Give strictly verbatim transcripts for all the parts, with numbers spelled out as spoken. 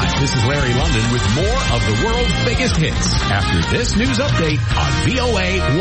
Hi, this is Larry London with more of the world's biggest hits after this news update on V O A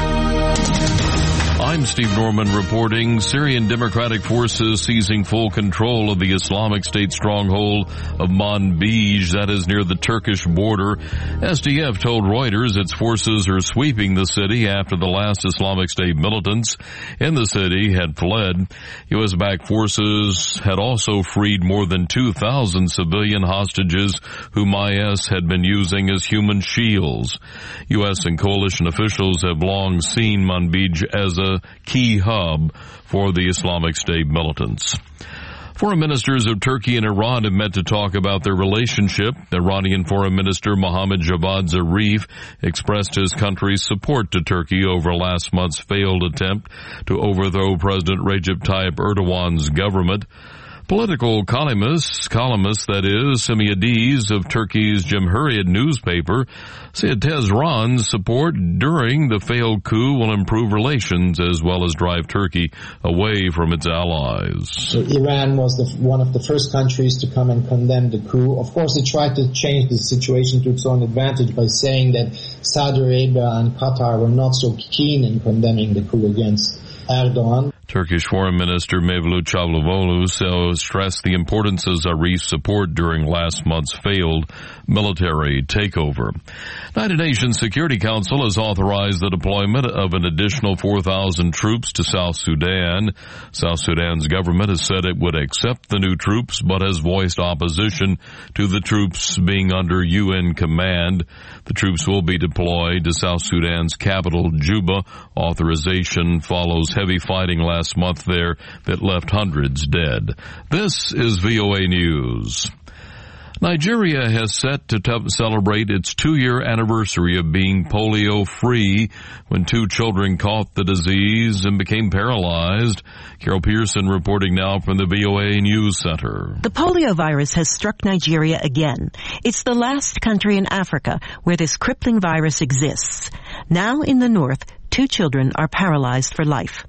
one. I'm Steve Norman reporting Syrian Democratic Forces seizing full control of the Islamic State stronghold of Manbij, that is near the Turkish border. S D F told Reuters its forces are sweeping the city after the last Islamic State militants in the city had fled. U S-backed forces had also freed more than two thousand civilian hostages whom I S had been using as human shields. U S and coalition officials have long seen Manbij as a key hub for the Islamic State militants. Foreign ministers of Turkey and Iran have met to talk about their relationship. Iranian Foreign Minister Mohammad Javad Zarif expressed his country's support to Turkey over last month's failed attempt to overthrow President Recep Tayyip Erdogan's government. Political columnists, columnists that is, Semi Adiz of Turkey's Cumhuriyet newspaper, said Tehran's support during the failed coup will improve relations as well as drive Turkey away from its allies. So Iran was the, one of the first countries to come and condemn the coup. Of course, it tried to change the situation to its own advantage by saying that Saudi Arabia and Qatar were not so keen in condemning the coup against Erdogan. Turkish Foreign Minister Mevlut Çavuşoğlu so stressed the importance of Zarif's support during last month's failed military takeover. United Nations Security Council has authorized the deployment of an additional four thousand troops to South Sudan. South Sudan's government has said it would accept the new troops, but has voiced opposition to the troops being under U N command. The troops will be deployed to South Sudan's capital, Juba. Authorization follows heavy fighting last month there that left hundreds dead. This is V O A News. Nigeria has set to t- celebrate its two-year anniversary of being polio-free when two children caught the disease and became paralyzed. Carol Pearson reporting now from the V O A News Center. The polio virus has struck Nigeria again. It's the last country in Africa where this crippling virus exists. Now in the north, two children are paralyzed for life.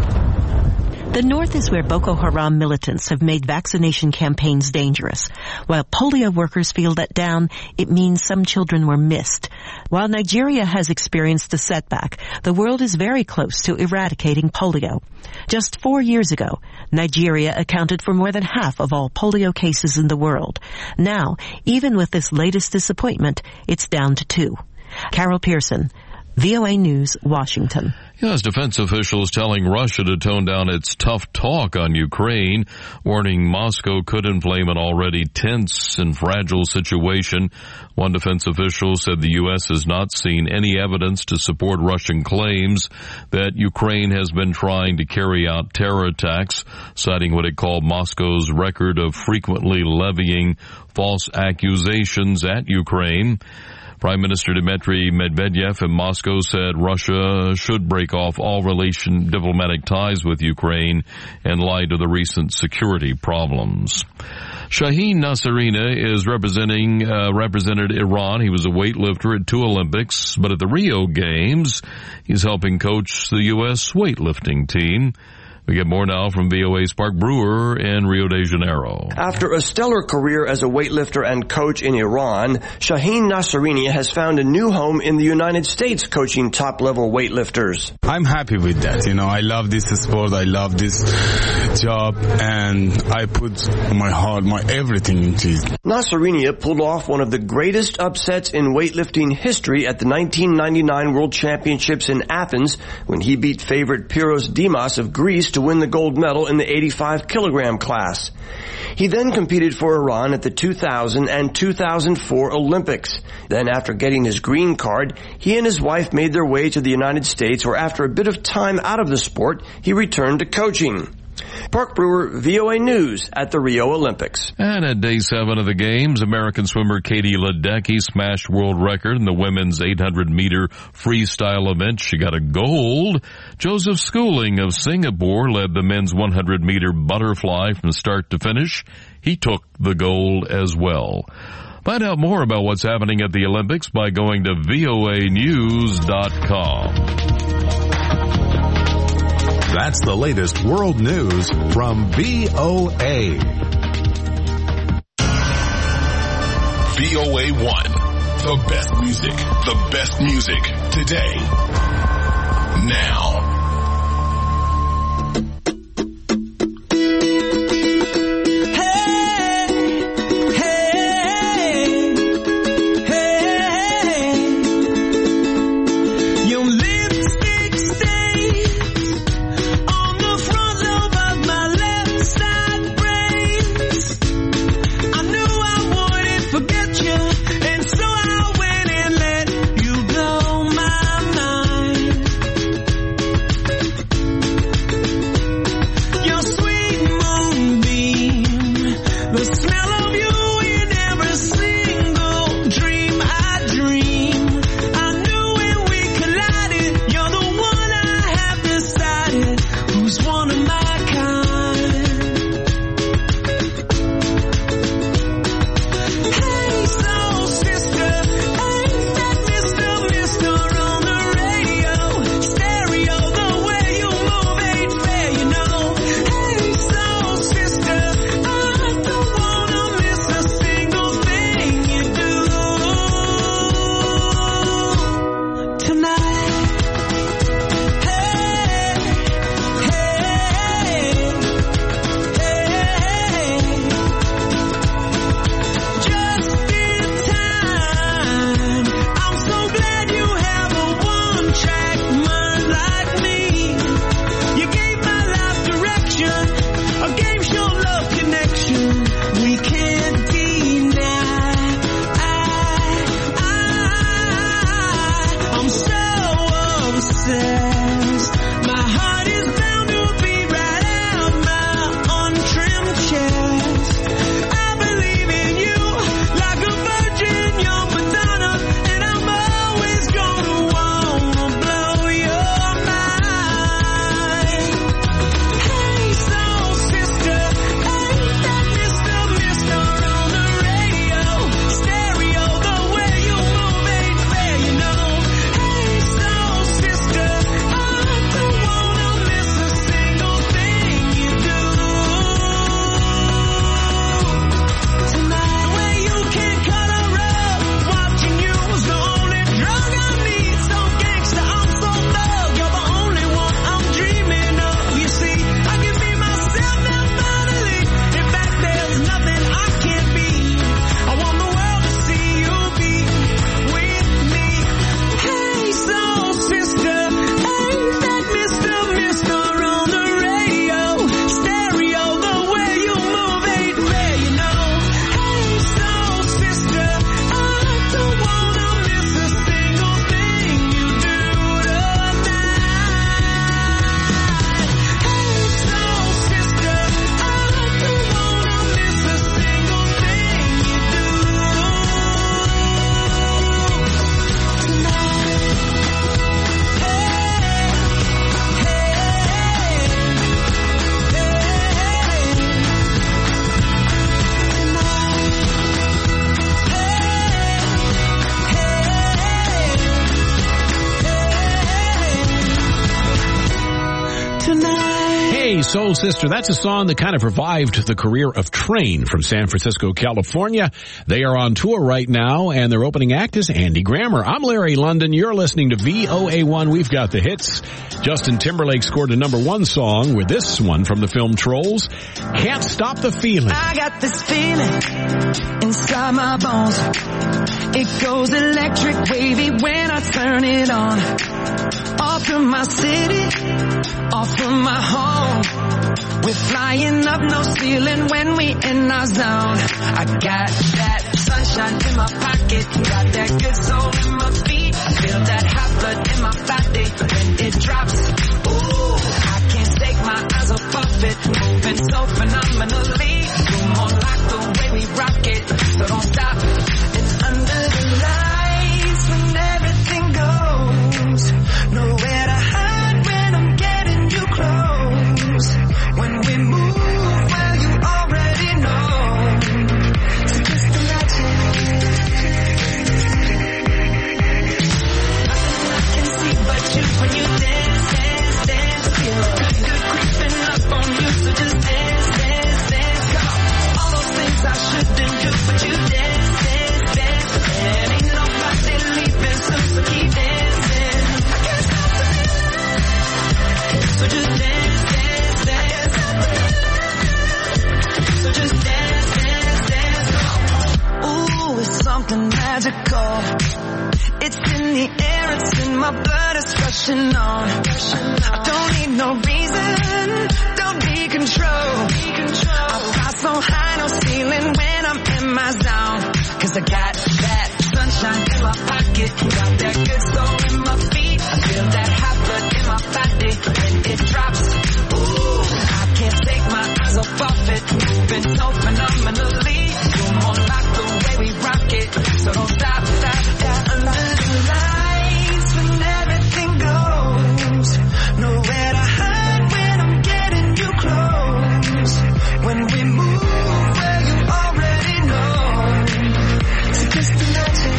The north is where Boko Haram militants have made vaccination campaigns dangerous. While polio workers feel let down, it means some children were missed. While Nigeria has experienced a setback, the world is very close to eradicating polio. Just four years ago, Nigeria accounted for more than half of all polio cases in the world. Now, even with this latest disappointment, it's down to two. Carol Pearson, V O A News, Washington. U S defense officials telling Russia to tone down its tough talk on Ukraine, warning Moscow could inflame an already tense and fragile situation. One defense official said the U S has not seen any evidence to support Russian claims that Ukraine has been trying to carry out terror attacks, citing what it called Moscow's record of frequently levying false accusations at Ukraine. Prime Minister Dmitry Medvedev in Moscow said Russia should break off all relation diplomatic ties with Ukraine in light of the recent security problems. Shaheen Nasrallah is representing uh, represented Iran. He was a weightlifter at two Olympics, but at the Rio Games, he's helping coach the U S weightlifting team. We get more now from V O A's Park Brewer in Rio de Janeiro. After a stellar career as a weightlifter and coach in Iran, Shaheen Nasrallah has found a new home in the United States coaching top-level weightlifters. I'm happy with that. You know, I love this sport. I love this job, and I put my heart, my everything into it. Nasrallah pulled off one of the greatest upsets in weightlifting history at the nineteen ninety-nine World Championships in Athens when he beat favorite Pyrrhos Dimas of Greece to win the gold medal in the eighty-five kilogram class. He then competed for Iran at the two thousand and two thousand four Olympics. Then after getting his green card, he and his wife made their way to the United States, where after a bit of time out of the sport, he returned to coaching. Park Brewer, V O A News at the Rio Olympics. And at day seven of the games, American swimmer Katie Ledecky smashed world record in the women's eight hundred meter freestyle event. She got a gold. Joseph Schooling of Singapore led the men's one hundred meter butterfly from start to finish. He took the gold as well. Find out more about what's happening at the Olympics by going to V O A news dot com. That's the latest world news from V O A. V O A one. The best music. The best music. Today. Now. Soul Sister. That's a song that kind of revived the career of Train from San Francisco, California. They are on tour right now, and their opening act is Andy Grammer. I'm Larry London. You're listening to V O A one. We've got the hits. Justin Timberlake scored a number one song with this one from the film Trolls. Can't Stop the Feeling. I got this feeling inside my bones. It goes electric wavy when I turn it on. Off from my city, off from my home. We're flying up no ceiling when we in our zone. I got that sunshine in my pocket, got that good soul in my feet. I feel that hot blood in my body when it drops. Ooh, I can't take my eyes off of it, moving so phenomenally. You're more like the way we rock it, so don't stop. It's under the lights when everything goes, nowhere to hide when I'm getting you close. When we move, well, you already know. So just imagine. Nothing I can see but you when you dance, dance, dance. Feel good, good creeping up on you, so just dance, dance, dance. something magical. It's in the air, it's in my blood, it's rushing on. I don't need no reason, don't need control. I fly so high, no ceiling when I'm in my zone. Cause I got that sunshine in my pocket, got that good soul in my feet. I feel that hot blood in my body when it drops. Ooh, I can't take my eyes off of it, moving so phenomenally. You're more like the way we rock it, so don't stop, stop, stop. Under the lights when everything goes, nowhere to hide when I'm getting you close. When we move where you already know, so just imagine.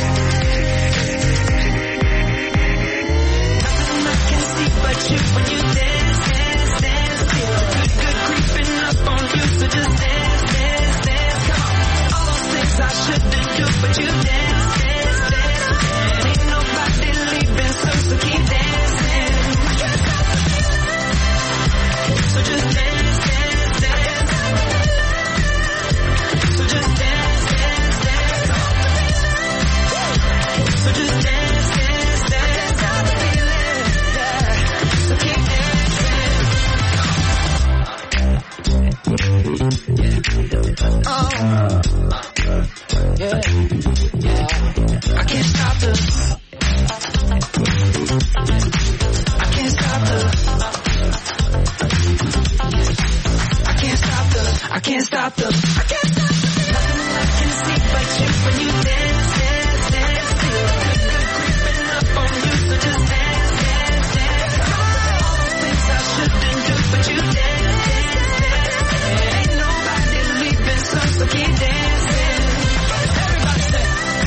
Nothing I can see but you when you dance, dance, dance. Feel good, good creeping up on you, so just dance, dance, dance. Come on, all those things I shouldn't do, but you dance, dance, dance. Ain't nobody leaving, so, so keep dancing. So just dance, dance, dance. So just dance, dance, dance. So just dance, dance, dance. So keep dancing. Oh, yeah, yeah. I can't stop the. I can't stop the. I can't stop the. I can't stop the. I can't stop the. Nothing I can see but you when you dance, dance, dance. Feel good, good creeping up on you, so just dance, dance, dance. All those things I shouldn't do, but you dance, dance, dance. Ain't nobody leaving, so, so keep dancing. Everybody say.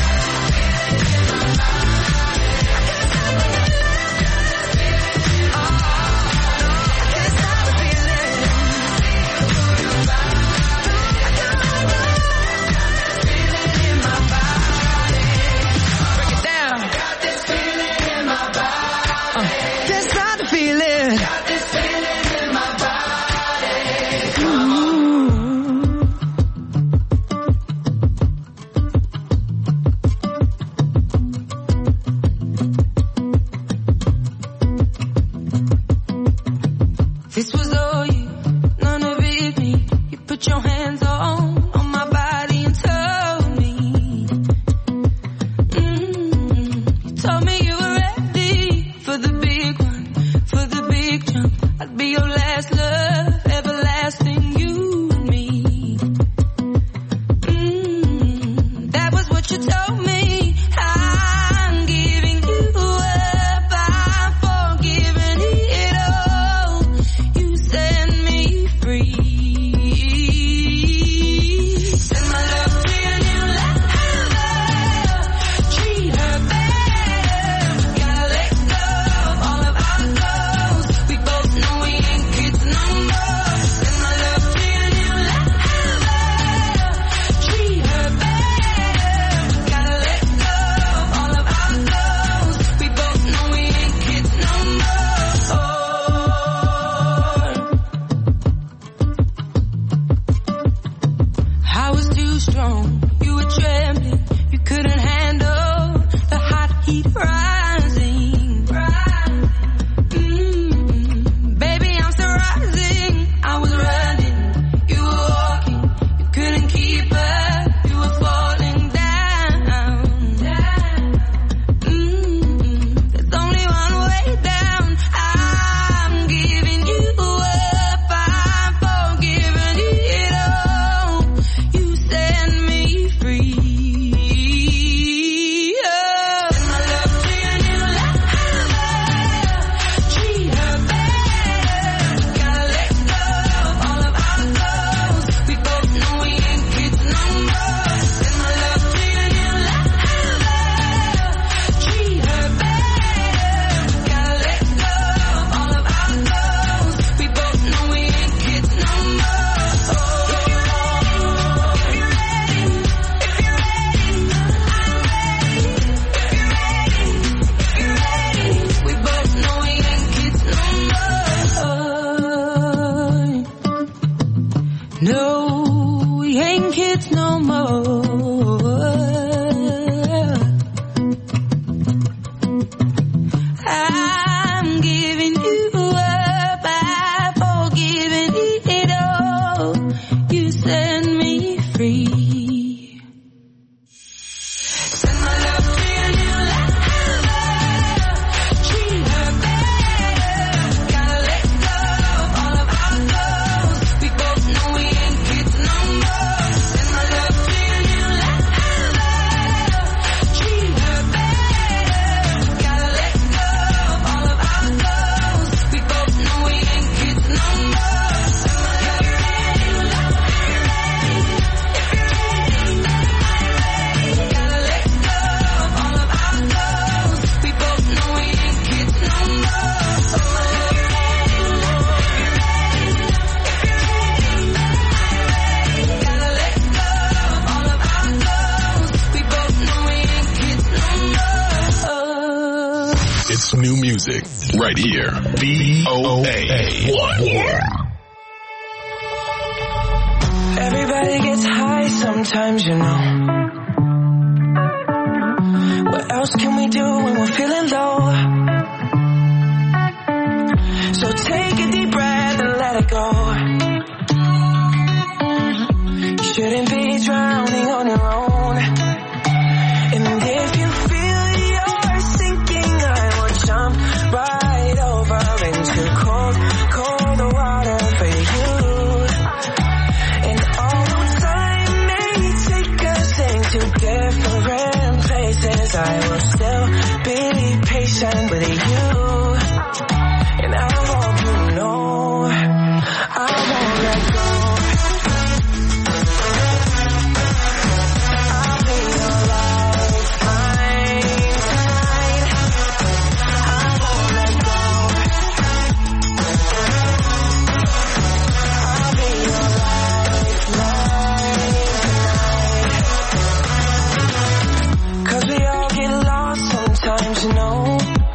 This was all you, none of it me. You put your hands on, on my body and told me. Mm-hmm. You told me you were ready for the big one, for the big jump. I'd be your last love, everlasting, you and me. Mm-hmm. That was what you told me. I'm giving you up, I'm forgiving it all. You set me free. Send my love to your new lover. Treat her better. Gotta let go of all of our goals. We both know we ain't kids no more. Send my love to your new lover. Treat her better. Gotta let go of all of our goals. We both know we ain't kids no more. I was too strong, you were trembling, you couldn't handle the hot heat rising. Mm, baby, I'm still rising. I was running, you were walking, you couldn't keep up, you were falling down. Mm, there's only one way down. I'm giving you up, I'm forgiving it all. You set me free. Oh. Send my love to your new lover. Treat her better. Gotta let go of all of our goals. We both know we ain't kids no more. Send my love to your new lover. Treat her better. Gotta let go of all of our goals. We both know we ain't kids no more. If you're ready, if you're ready, if you're ready, I'm ready. If you're ready, if you're ready, we both know we ain't kids no more. No, we ain't kids no more. music right here. V O A one. Everybody gets high sometimes, you know. What else can we do when we're feeling low? So take a deep breath and let it go. You shouldn't be drowning on your own. And if you feel you're sinking, I will jump right over into cold, cold water for you. And although time may take us into different places, I will still be patient with you. And I hope you know I won't let go. I'll be your lifeline tonight. I won't let go. I'll be your lifeline tonight. 'Cause we all get lost sometimes, you know.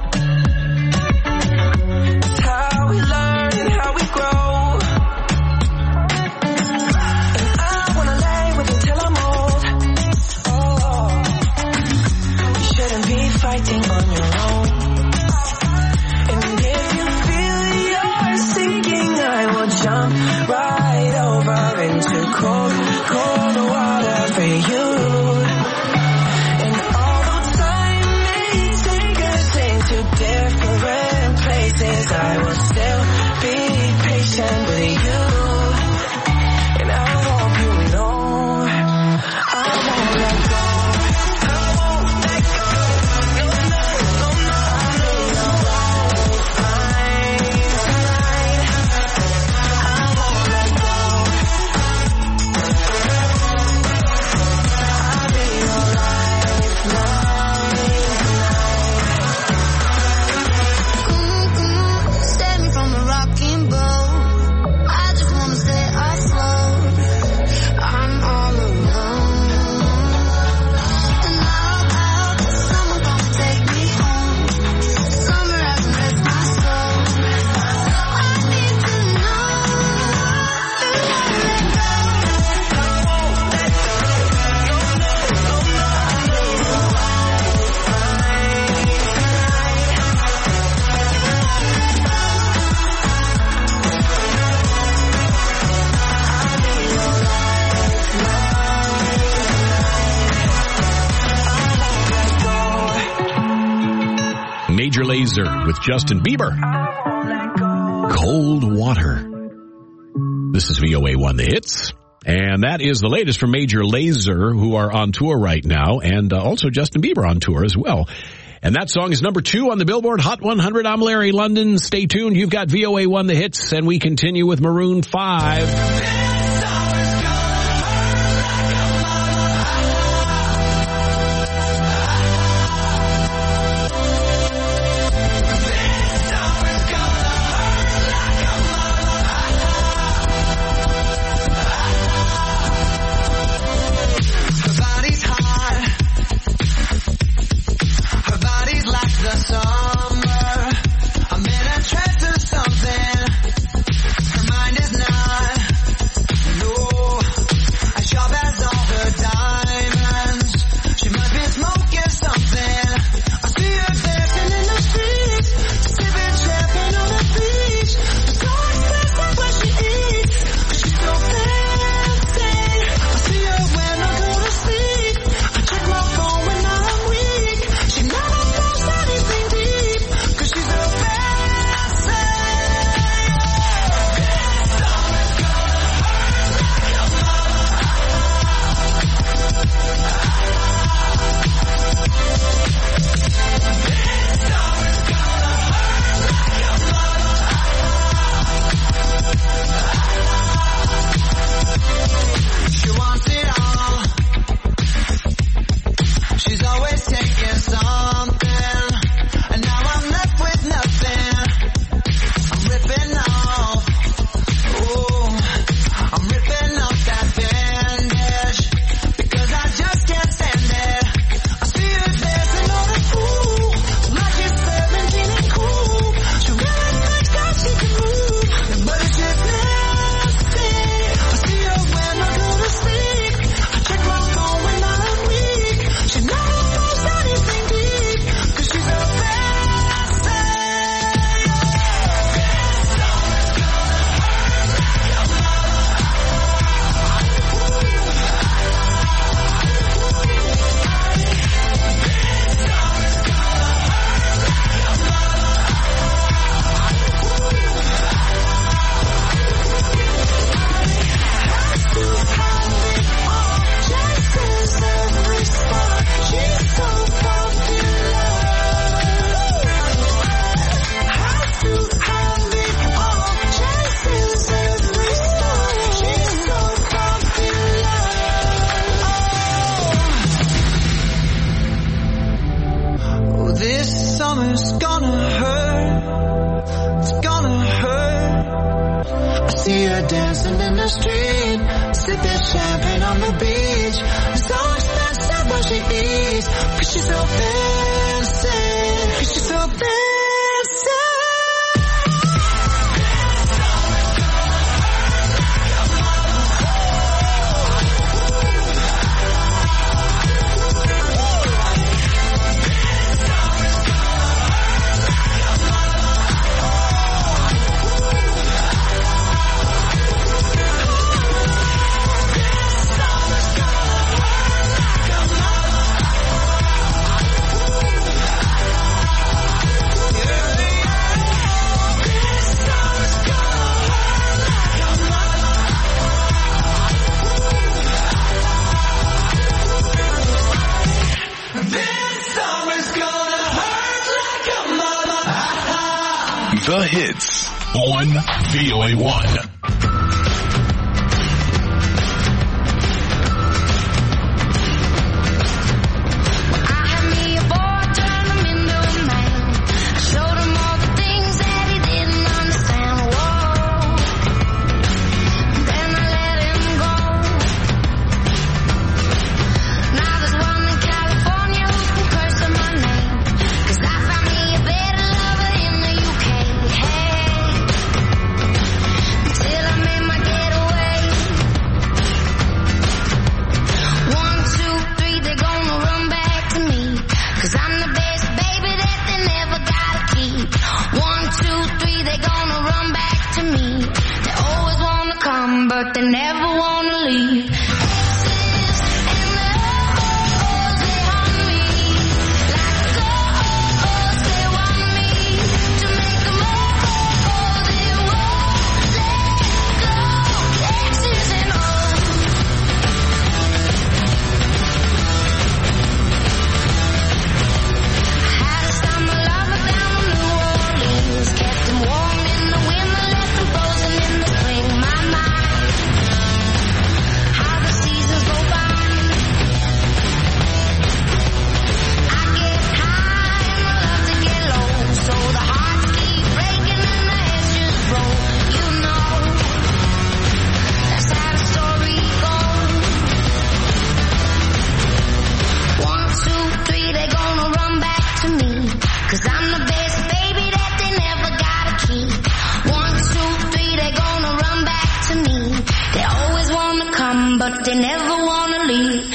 Fighting on your own. And if you feel you're sinking, I will jump right over into cold, cold water for you. And although time may take us into different places, I will still be patient with you. And I hope you know I won't let go. Major Lazer with Justin Bieber. Cold Water. This is V O A one, the hits. And that is the latest from Major Lazer, who are on tour right now, and uh, also Justin Bieber on tour as well. And that song is number two on the Billboard Hot one hundred. I'm Larry London. Stay tuned. You've got V O A one, the hits, and we continue with Maroon five. Something. Her mind is not dancing in the street, sipping champagne on the beach. It's so expensive what she eats, but she's so fancy, she's so fancy. The hits on V O A one. But they never wanna leave. But they never wanna leave.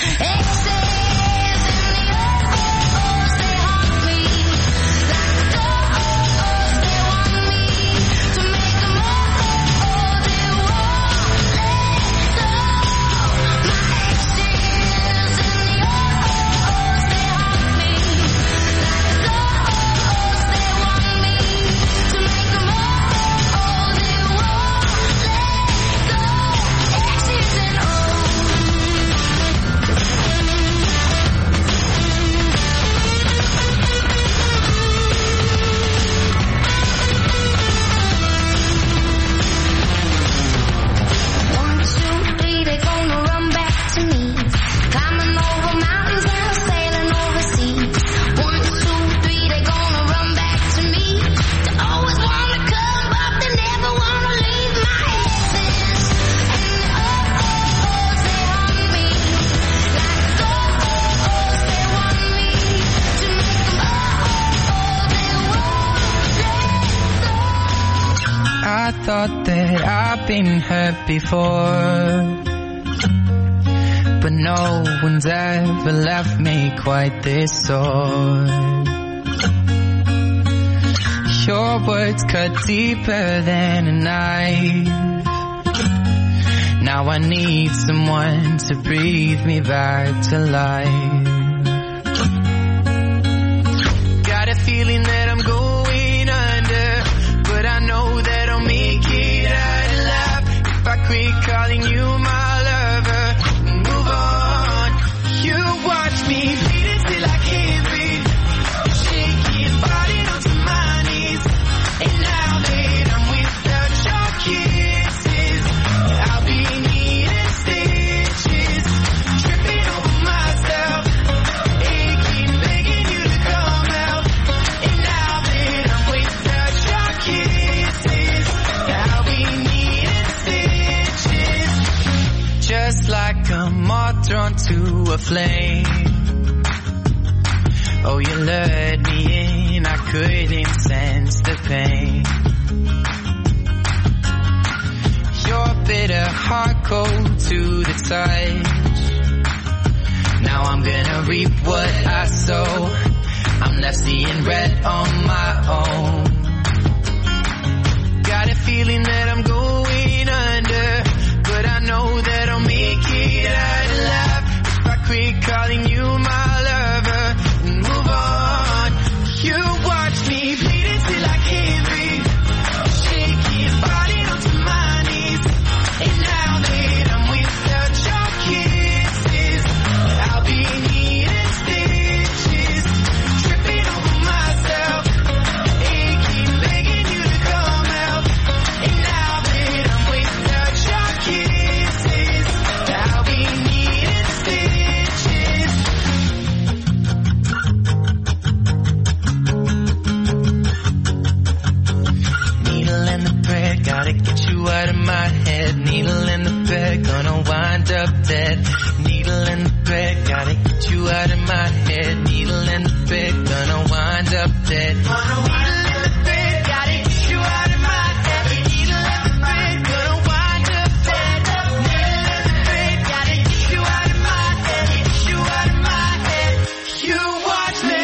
I thought that I've been hurt before, but no one's ever left me quite this sore. Your words cut deeper than a knife. Now I need someone to breathe me back to life. Got a feeling that I'm going under, but I know that I'll make it out alive if I quit calling you my lover and move on. You watch me bleed until I can't breathe, shaking, falling onto my knees. And now that I'm without your kisses, I'll be needing stitches, tripping over myself. a flame. Oh, you lured me in, I couldn't sense the pain. Your bitter heart cold to the touch. Now I'm gonna reap what I sow. I'm left seeing red on my own. Got a feeling that I'm going under, but I know that I'll make it out alive if I quit calling you my lover and move on. You watch me bleed until I can't breathe, shaking, falling onto my knees. And now that I'm without your kisses, I'll be needing stitches, tripping over myself, aching, begging you to come out. And now that I'm without your kisses, I'll be needing stitches. Needle in the thread, gotta get you out of my head. Needle in the thread, gonna wind up dead. Needle in the thread, gotta get you out of my head. Needle in the thread, gonna wind up dead. Needle in the thread, gotta get you out of my head. Needle in the thread, gonna wind up dead. Needle in the thread, gotta get you out of my head. Get you out of my head. You watch me.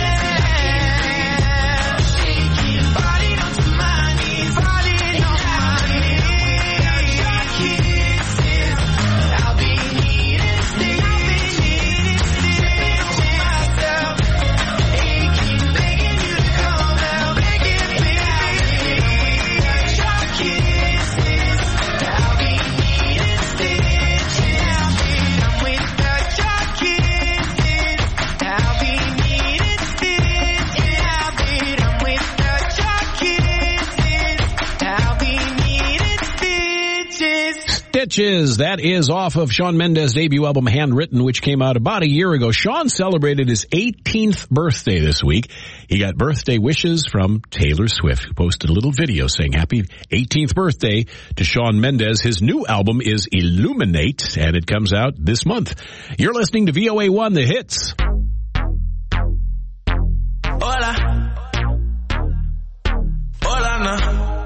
Shaking, falling onto my knees, falling on my knees. Your kisses, I'll be needing stitches, tripping over myself, aching, begging you to come out, begging, begging. Your kisses, I'll be needing stitches. I'm without your kisses, I'll be needing stitches. I'm without your kisses, I'll be needing stitches. Stitches. That is off of Shawn Mendes' debut album, Handwritten, which came out about a year ago. Shawn celebrated his eighteenth birthday this week. He got birthday wishes from Taylor Swift, who posted a little video saying happy eighteenth birthday to Shawn Mendes. His new album is Illuminate, and it comes out this month. You're listening to V O A one, The Hits. Hola. Hola, no.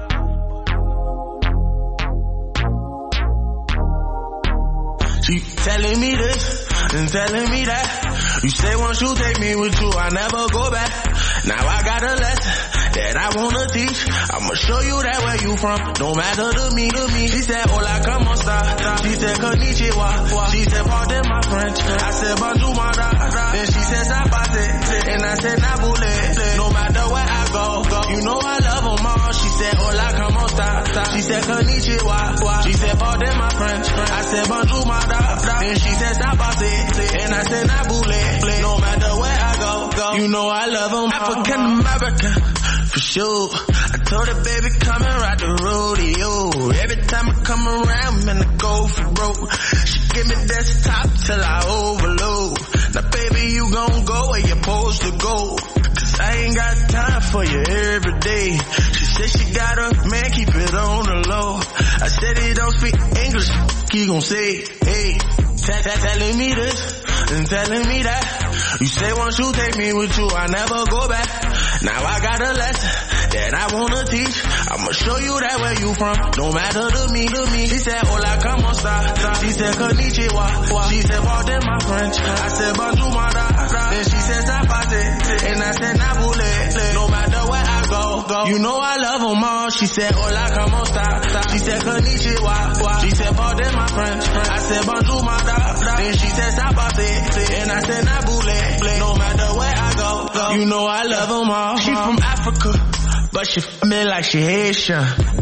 She telling me this and telling me that. You say once you take me with you, I never go back. Now I got a lesson that I wanna teach. I'ma show you that where you from, no matter to me, to me. She said, hola, como esta? She said, konnichiwa. She said, pardon my French. I said, bonjour, my da. Then she said, zapate. And I said, nabule. No matter where I go, go. You know I love them all. She said, hola, como esta? She said, konnichiwa. She said, pardon my French. I said, bonjour, my da. Then she said, zapate. And I said, nabule. No matter where I go, go. You know I love them all. African American, for sure. I told her, baby, come and ride the rodeo. Every time I come around, man, I go for broke. She give me desktop till I overload. Now, baby, you gon' go where you're supposed to go. Cause I ain't got time for you every day. She said she got a man, keep it on the low. I said he don't speak English, he gon' say, hey. Telling me this and telling me that. You say once you take me with you, I never go back. Now I got a lesson that I wanna teach. I'ma show you that where you from, no matter to me, to me. She said, hola, como esta? She said, konnichiwa. She said, pardon my French. I said, bonjour, my da. Then she said, zapate. And I said, nabule. No matter where I go, go. You know I love them all. She said, hola, como esta? She said, konnichiwa. She said, pardon my French. I said, bonjour, my da. Then she said, zapate. And I said, nabule. No matter where I go, go. You know I love them all. She from Africa, but she f me like she Haitian.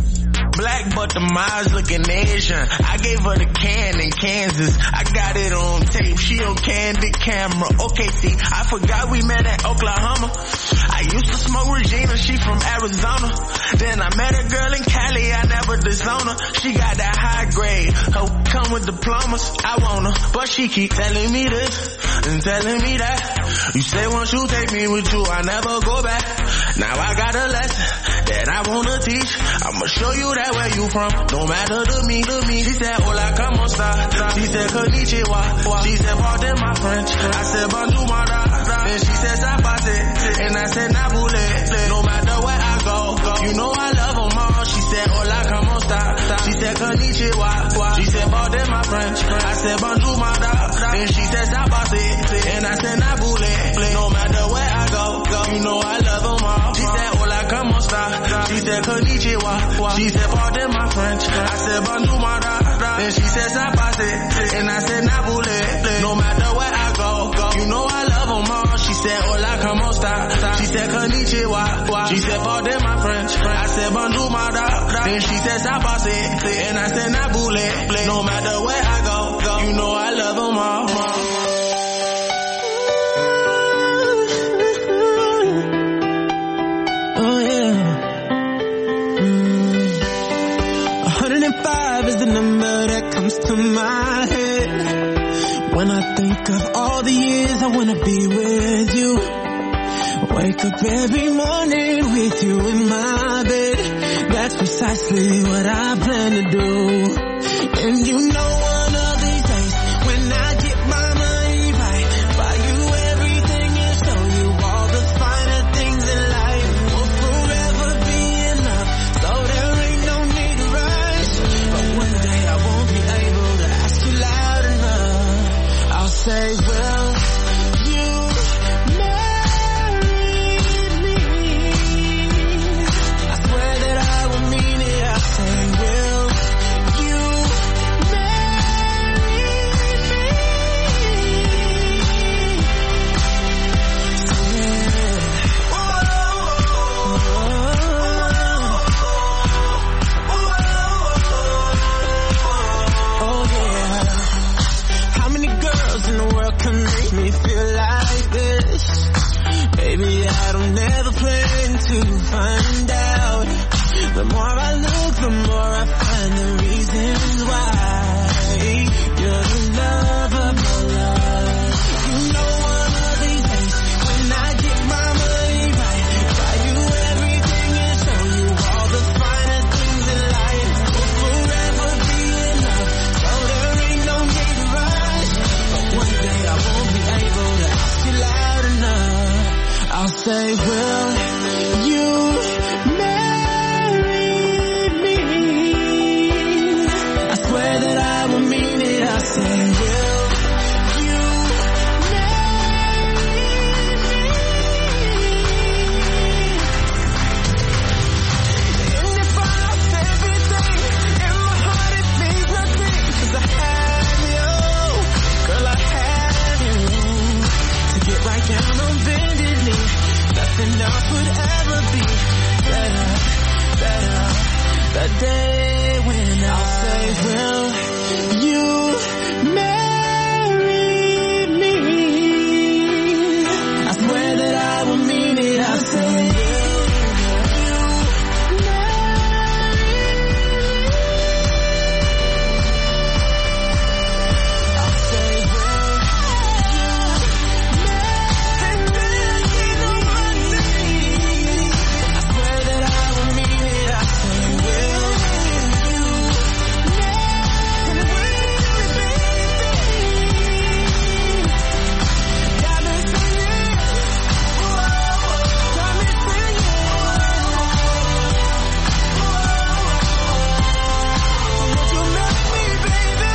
Black, but the miles looking Asian. I gave her the can in Kansas. I got it on tape. She on candid camera. Okay, see, I forgot we met at Oklahoma. I used to smoke Regina. She from Arizona. Then I met a girl in Cali. I never disown her. She got that high grade. Her come with diplomas. I want her, but she keep telling me this and telling me that. You say once you take me with you, I never go back. Now I got a lesson that I wanna teach. I'ma show you that where you from, no matter to me, to me. She said, hola, como esta? She said, konnichiwa. She said, pardon my French. I said, bonjour, my da. Then she said, sapate. And I said, nabule. No matter where I go, you know I love them all. She said, hola, como esta? She said, konnichiwa. She said, pardon my French. I said, bonjour, my da. Then she said, sapate. And I said, nabule. No matter where I go, you know I love them all. She said, hola, como esta? She said, konnichiwa. She said, pardon my French. I said, bonjour, my da. Then she said, sapate. And I said, nabule. No matter where I go, you know I love them all. She said, hola, como esta? She said, konnichiwa. She said, pardon my French. I said, bonjour, my da. Then she said, sapate. And I said, nabule. No matter where I go, you know I love them all. Oh yeah. Mm. one hundred five is the number that comes to my head when I think of all the years I wanna be with you. Wake up every morning with you in my bed. That's precisely what I plan to do. And you know one of these days when I get my money right, buy you everything and show you all the finer things in life. Will forever be enough, so there ain't no need to rush. But one day I won't be able to ask you loud enough. I'll say, well, you marry me. I swear that I will mean it. I'll say, will you marry me? Oh yeah. How many girls in the world can make me feel like this? Baby, I don't ever plan to find out. The more I look, the more I find the reasons why. You're the love of my life. You know one of these days when I get my money right, buy you everything and show you all the finer things in life. Will forever be enough, so there ain't no need to rush. But one day I won't be able to ask you loud enough. I'll say, will you marry me? I swear that I will mean it. I'll say, will you marry me? And if I lost everything in my heart, it means nothing, 'cause I have you, girl, I have you. To get right down on bended knee, nothing else would ever be better, better. The day when I'll say, will you marry me? I swear that I will mean it. I'll say, will you marry me? I'll say, will you marry me? I swear that I will mean it. I'll say, will you got me singing, got me singing. Would you marry me, baby?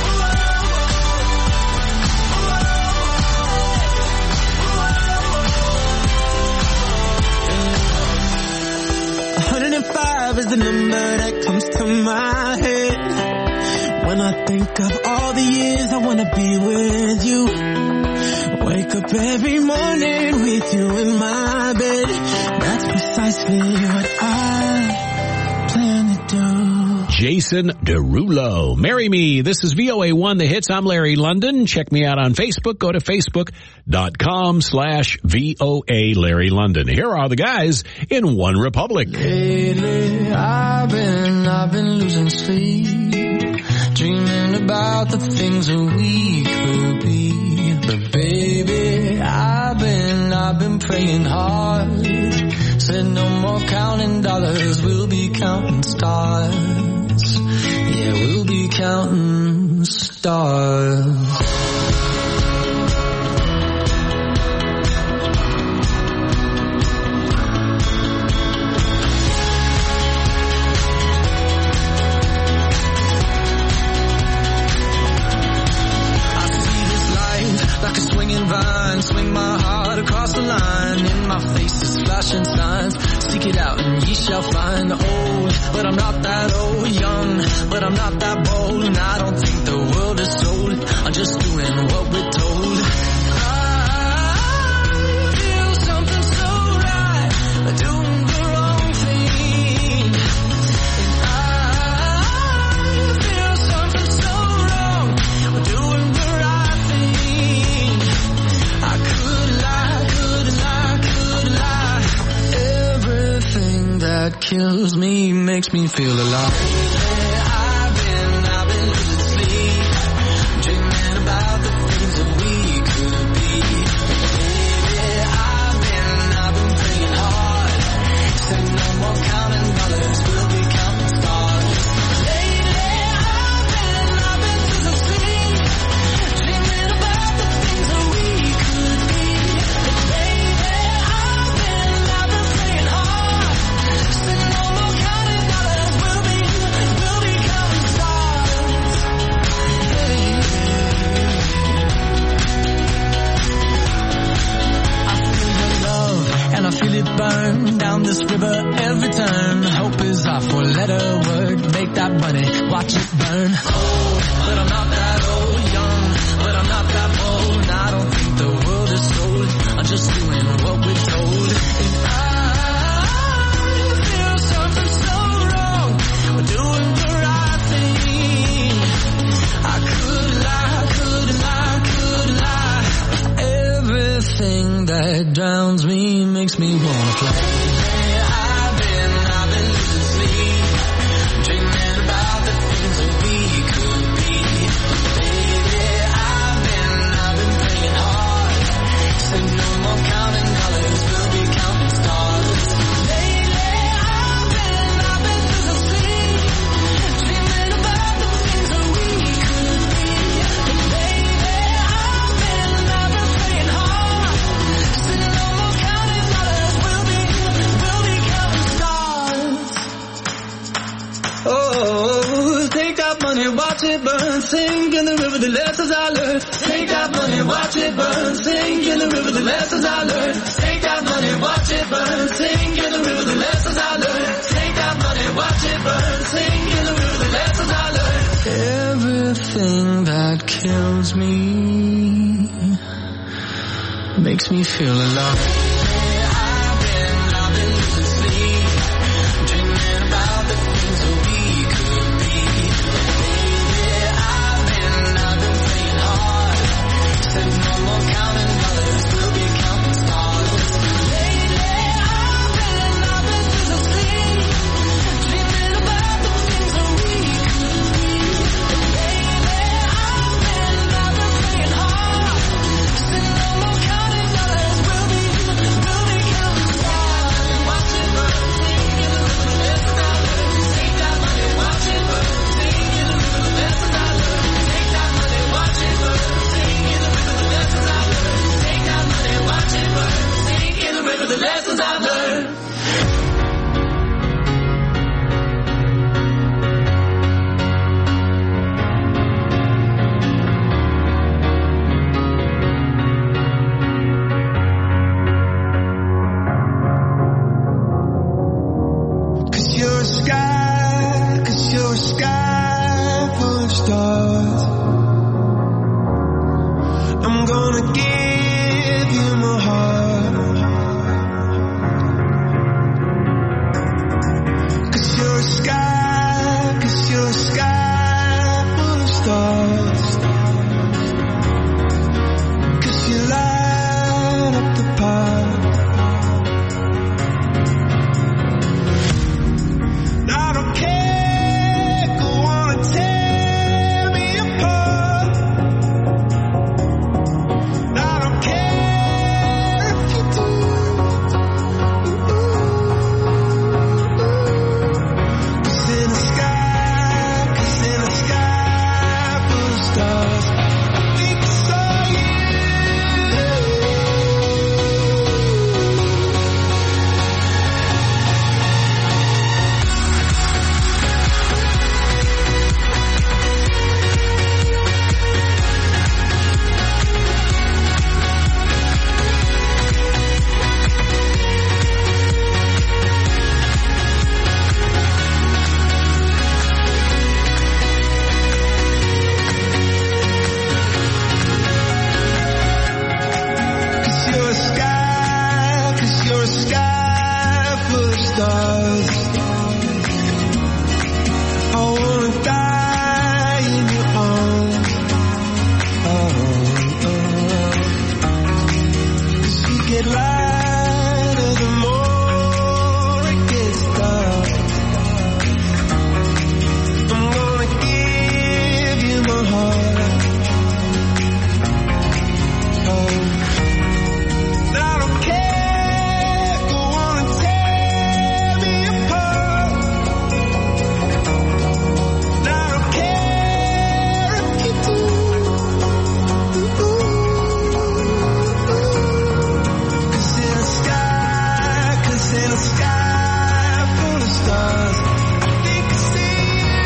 one hundred five is the number that comes to my head when I think of all the years I wanna be with you. Wake up every morning with you in my bed. That's precisely what I plan to do. Jason Derulo. Marry Me. This is V O A one, The Hits. I'm Larry London. Check me out on Facebook. Go to facebook.com slash VOA Larry London. Here are the guys in One Republic. Lately, I've been, I've been losing sleep, dreaming about the things that we could be. But baby, I've been, I've been praying hard, said no more counting dollars. dollars, we'll be counting stars. Yeah, we'll be counting stars. Like a swinging vine, swing my heart across the line. In my face is flashing signs. Seek it out and ye shall find. Old, but I'm not that old. Young, but I'm not that bold. And I don't think the world is sold. I'm just doing what we're told. I feel something so right, doing the wrong thing. And I feel something so wrong, doing the right thing. I could lie, could lie, could lie. Everything that kills me makes me feel alive. I've been, I've been losing sleep, dreaming about the things that we could be. Baby, I've been, I've been praying hard. Say no more counting dollars, we'll be counting stars. Lately, I've been, I've been losing sleep, dreaming about the things that we could be. Baby, I've been, I've been praying hard. Say no more counting dollars, we'll be, we'll be counting stars. I feel the love and I feel it burn down this river every turn. Hope is our four-letter word. Make that money, watch it burn. Old, but I'm not that old. Young, but I'm not that bold. And I don't think the world is sold. I'm just doing what we're told. And I feel something so wrong. We're doing the right thing. I could lie, could lie, could lie. Everything that drowns me makes me wanna fly. I've been, I've been losing sleep, dreaming about the things that we could be. Baby, I've been, I've been praying hard. Say no more counting dollars, we'll be counting stars. Lately, I've been, I've been losing sleep, dreaming about the things that we could be. Baby, I've been, I've been praying hard. Say no more counting dollars, we'll be, we'll be counting stars. Oh, take that money, watch it burn, sink in the river, the lessons I learned. Take that money, watch it burn, sink in the river, the lessons I learned. Take that money, watch it burn, sink in the river, the lessons I learned. Take that money, watch it burn, sink in the river, the lessons I learned. Everything that kills me makes me feel alive. I've been, I've been losing sleep, dreaming about the things that we could be. Baby, I've been, I've been praying hard. Said no more counting dollars, we'll be counting stars. Lately, I've been, I've been losing sleep, dreaming about the things that we could be. Baby, I've been, I've been praying hard. Said no more counting dollars, we'll be, get lighter the more it gets dark. I'm gonna give you my heart. Oh, I don't care, go on and tear me apart. I don't care if you do. Cause in a sky, cause in a sky full of stars, I think I see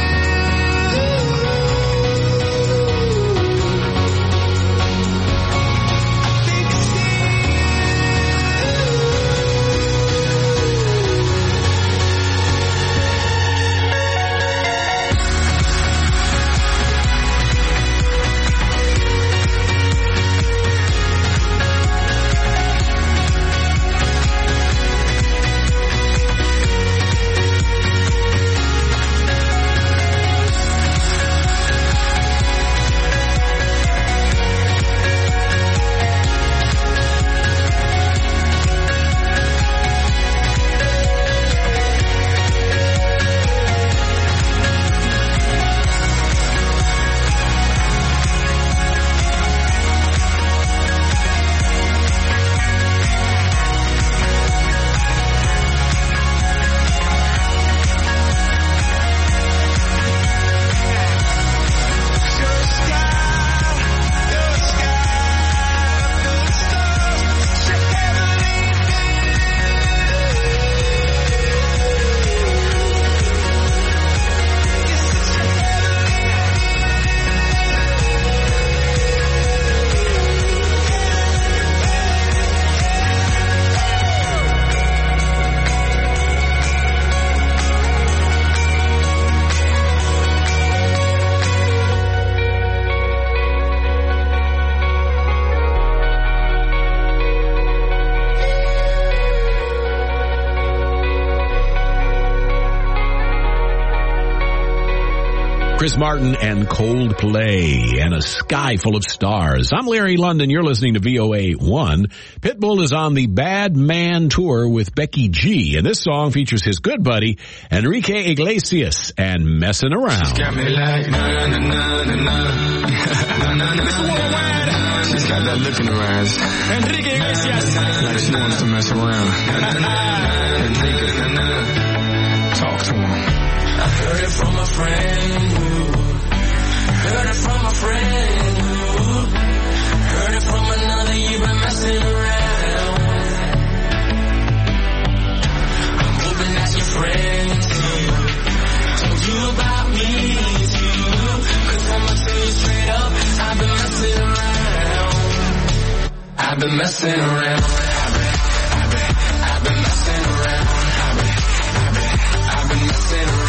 Chris Martin and Coldplay and a sky full of stars. I'm Larry London. You're listening to V O A one. Pitbull is on the Bad Man Tour with Becky G, and this song features his good buddy Enrique Iglesias and Messin' Around. She's got me like na na na na na na na. She's got that look in her eyes. Enrique Iglesias, like she wants to mess around. Enrique, talk to him. I heard it from a friend who heard it from a friend who heard it from another. You've been messing around. I'm hoping that's your friend too. Told you about me too. Cause I'ma tell you straight up, I've been messing around. I've been messing around. I've been, I've been, I've been messing around. I've been, I've been, I've been messing around.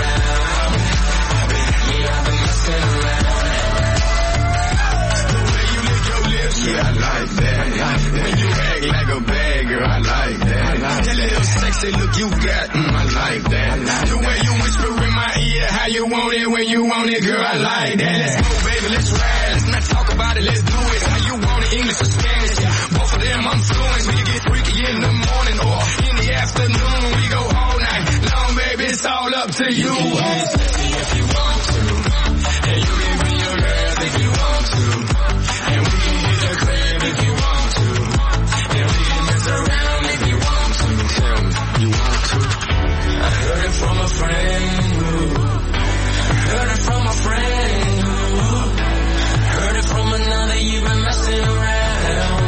Yeah, I like that. I like that. When you act like a bad girl, I like that. I like that little sexy look you got, mm, I like that. I like the way you whisper in my ear, how you want it, when you want it, girl, I like that. Let's go, baby, let's ride. Let's not talk about it, let's do it. How you want it, English or Spanish? Yeah, both of them I'm fluent. We can get freaky in the morning or in the afternoon. We go all night long, baby, it's all up to you. You can get sexy if you want to, and you can bring your girls if you want to, and we can hit the crib if you want to, and we can mess around if you want to. Tell me, you want to? I heard it from a friend who heard it from a friend who heard it from another. You've been messing around.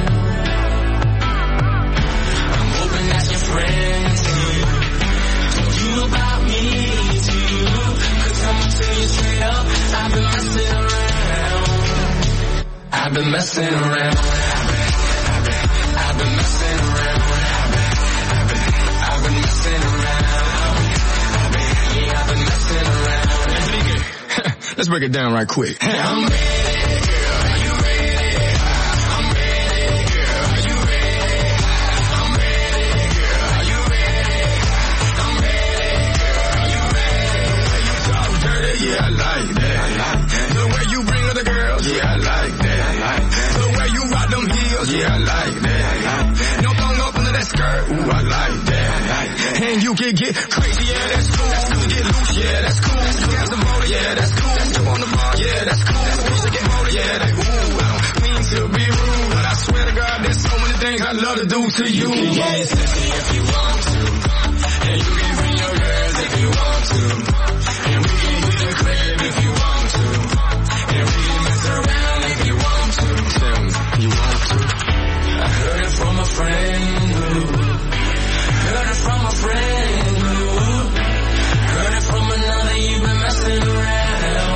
I'm hoping that's your friend too. Told you about me too. Cause I'ma tell you straight up, I've been messing around. I've been messing around. I've been, I've been, I've been messing around. I've been, I've been, I've been messing around. I've been, yeah, I've been messing around. Enrique, let's break it down right quick. I'm ready, girl. Are you ready? I'm ready, girl. Are you ready? I'm ready, girl. Are you ready? I'm ready, girl. Are you ready? The way you talk dirty, yeah, I like that. I like that. The way you bring other girls, yeah, I like that. I like that. The way you rock them heels, yeah, I like that. I like that. No that skirt, ooh, I like that. I like that. And you can get crazy, yeah, that's cool. That's cool. Get loose, yeah, that's cool. That's cool. Gas the motor, yeah, that's cool. That's up on the bar, yeah, that's cool. That's cool. Get motor, yeah, that ooh. I don't mean to be rude, but I swear to God, there's so many things I'd love to do to you. You can get sexy if you want to, and you can bring your girls if you want to, and we can hit the crib if you want to, and we can mess around if you want to. Tell me, you want to? I heard it from a friend who, heard it from a friend who, heard it from another, you've been messing around.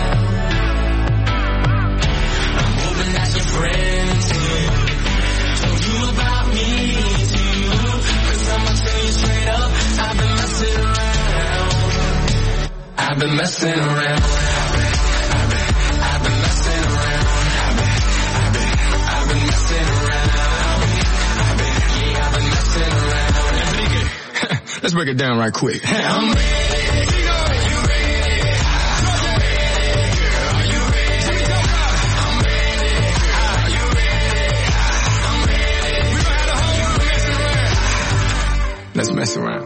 I'm hoping that your friends too told you about me too, cause I'ma tell you straight up, I've been messing around. I've been messing around. I've been, I've been messing around. I've been, I've been, I've been messing around. I've been, yeah, I've been messing around. Let's break it down right quick. I'm ready. Let's mess around.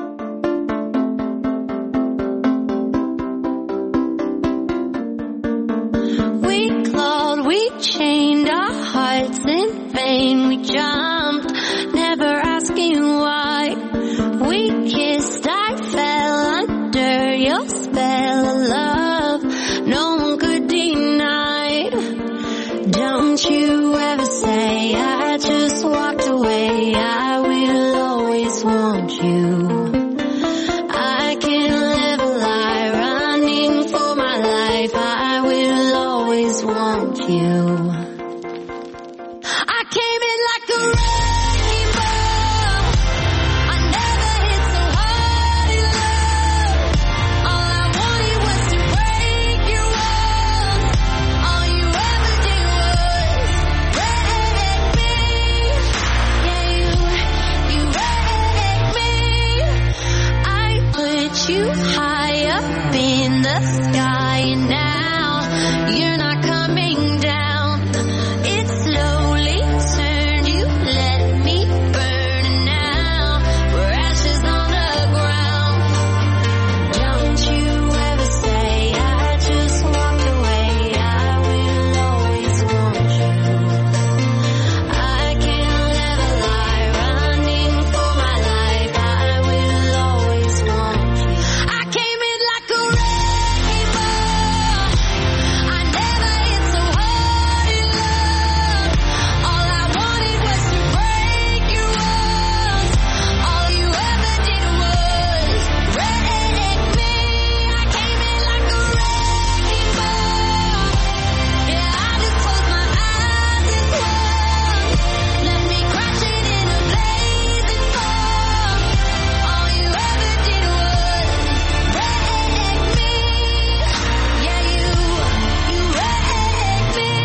We clawed, we chained our hearts in vain. We jumped, never asking why. We kissed, I fell under your spell of love. No one could deny. Don't you ever say I just walked away. I will always want you. I can't live a lie, running for my life. I will always want you. I came in like a rainbow. I never hit so hard in love. All I wanted was to break your walls. All you ever did was wreck me. Yeah, you, you wrecked me. I put you high up in the sky, and now you're not coming down. It slowly turned, you let me burn, and now we're ashes on the ground. Don't you ever say I just walked away. I will always want you. I can't live a lie, running for my life. I will always want you. I came in like a rainbow. I never hit so hard in love. All I wanted was to break your walls. All you ever did was wreck me. I came in like a rainbow. Yeah, I just closed my eyes and swung. Left me crashing in a blazing fall. All you ever did was wreck me. Yeah, you, you wrecked me.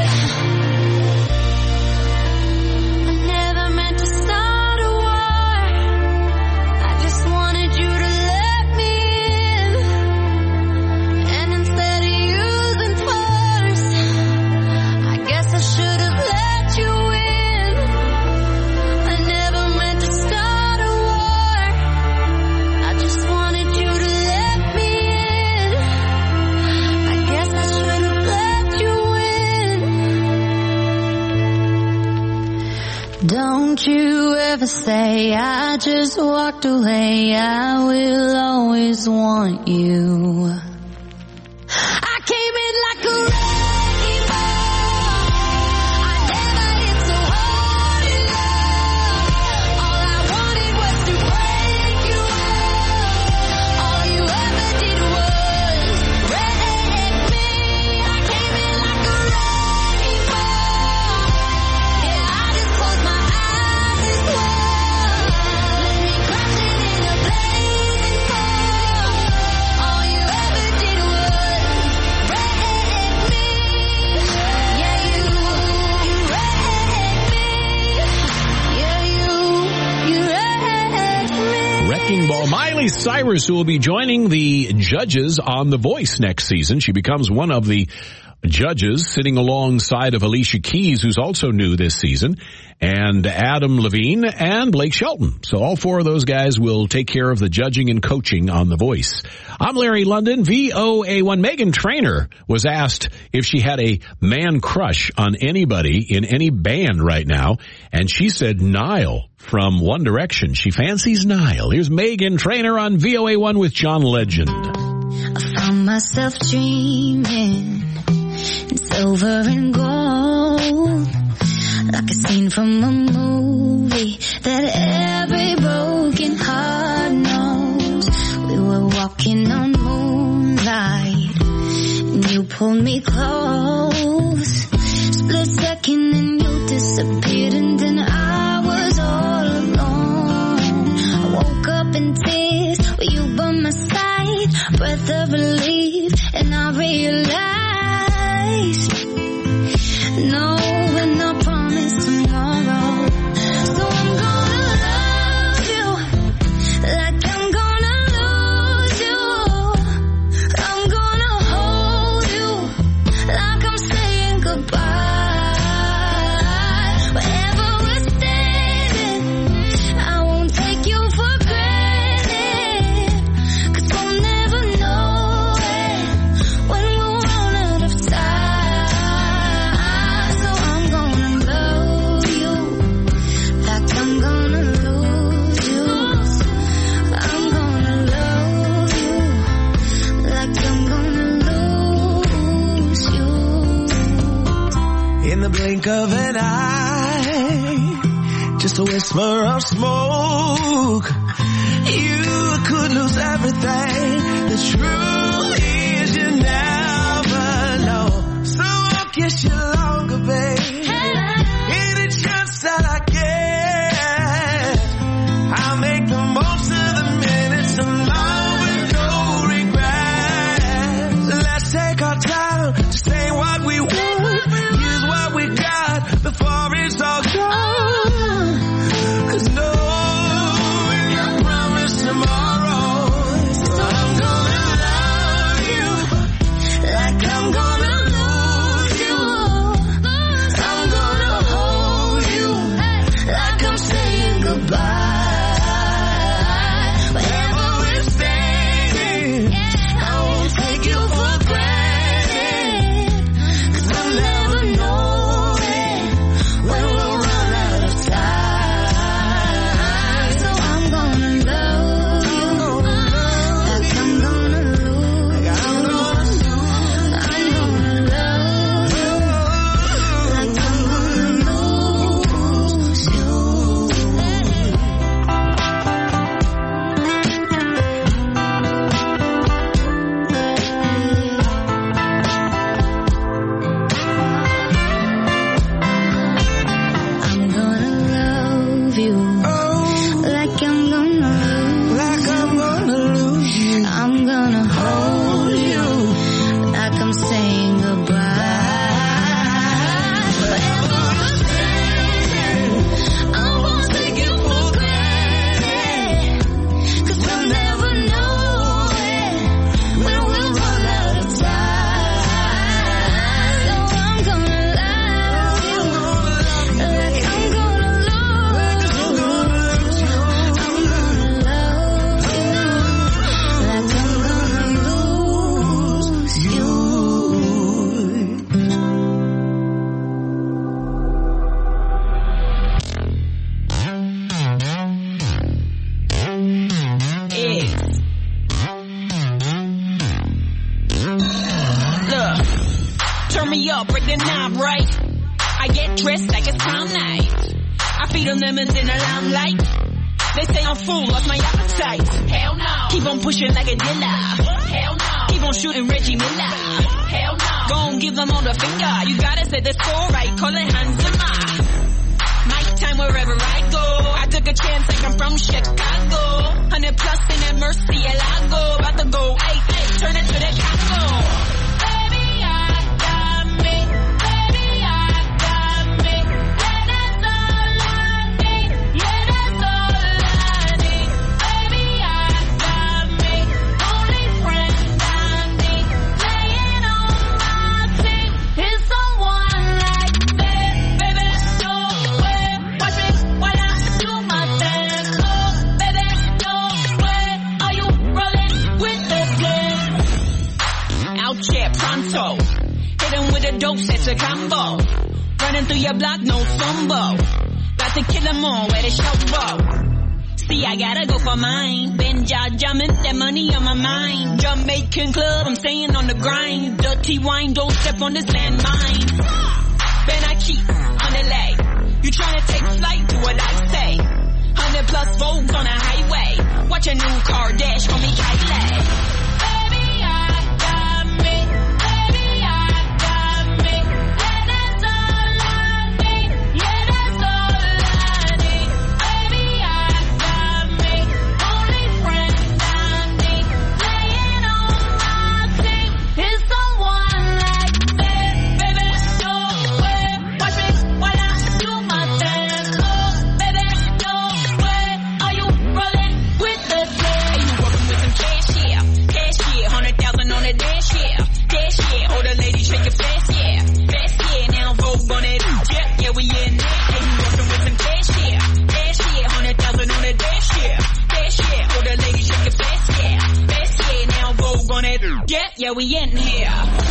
I never meant to start a war. I just wanted you to let me in. And instead of using force, I guess I should have let you in. I never meant to start a war. I just wanted you to let me in. I guess I should have let you in. Don't you ever say I just walked away. I will always want you. I came in like a rainbow. I never hit so hard in love. All I wanted was to break you up. All you ever did was wreck me. I came in like a rainbow. Yeah, I just closed my eyes and swung. Let me crashing in a blazing fall. All you ever did was wreck me. Yeah, you, you wrecked me. Yeah, you, you wrecked me. Wrecking Ball. Miley Cyrus, who will be joining the judges on The Voice next season. She becomes one of the judges sitting alongside of Alicia Keys, who's also new this season, and Adam Levine and Blake Shelton. So all four of those guys will take care of the judging and coaching on The Voice. I'm Larry London, V O A one. Meghan Trainor was asked if she had a man crush on anybody in any band right now, and she said Niall from One Direction. She fancies Niall. Here's Meghan Trainor on V O A one with John Legend. I found myself dreaming in silver and gold, like a scene from a movie that every broken heart knows. We were walking on moonlight, and you pulled me close. Split second and you disappeared, and then I was all alone. I woke up in tears with you by my side, breath of relief, and I realized no, we're not promised tomorrow. So I'm gonna love you like I'm gonna lose you. I'm gonna hold you like I'm saying goodbye. Wherever we're standing, I won't take you for granted, 'cause we'll never know it when we'll run out of time. So I'm gonna love you like I'm gonna lose you. I'm gonna love you like I'm gonna lose you. In the blink of an eye, just a whisper of smoke, you could lose everything. The truth is you never know. So I'll kiss you longer, babe. Any chance that I get, I'll make the most of the minutes alone with no regret. Let's take our time to say what we want, use what we got before it's all gone. 'Cause no, we're not promised tomorrow. So I'm gonna love you like I'm gonna lose you. I'm gonna hold you like I'm saying goodbye. Wherever we're standing, I won't take you for granted, 'cause I'll never know it when we'll run out of time. So I'm gonna love you like I'm gonna lose you. I'm gonna love you like I'm gonna lose you. I'm gonna love you like I'm gonna lose like I'm gonna lose you. I'm gonna hold you like I'm saying goodbye. Wherever we're standing, I won't take you for granted, 'cause we'll never know it when we'll run out of time. So I'm gonna love you like I'm gonna lose you. I'm gonna love you like I'm gonna lose you. Look, turn me up, break the knob right. I get dressed like it's prom night. I feed on lemons in the limelight. They say I'm full, lost my appetite. Hell no. Keep on pushing like a dealer. Hell no. Keep on shooting Reggie Miller. Hell no. Gon' give them all the finger. You gotta say the score right, call it Hanzema. My time wherever I go. I took a chance like I'm from Chicago. Hundred plus in that Mercy, El Lago. About to go, hey, hey, turn it to the Congo. Baby, I got me. Baby, I got me. Yeah, that's all I need. Yeah, that's all I need. Baby, I got me. Only friend I need. Laying on my team. your block, no sumbo. Got to kill 'em all where the show go. See, I gotta go for mine. Been jaw jumping, that money on my mind. Jamaican club, I'm staying on the grind. Dirty wine, don't step on this landmine. Ben I keep on the leg. You tryna take flight, do what I say. Hundred plus volts on a highway. Watch a new car dash for me, Kylie. Yeah, we in here.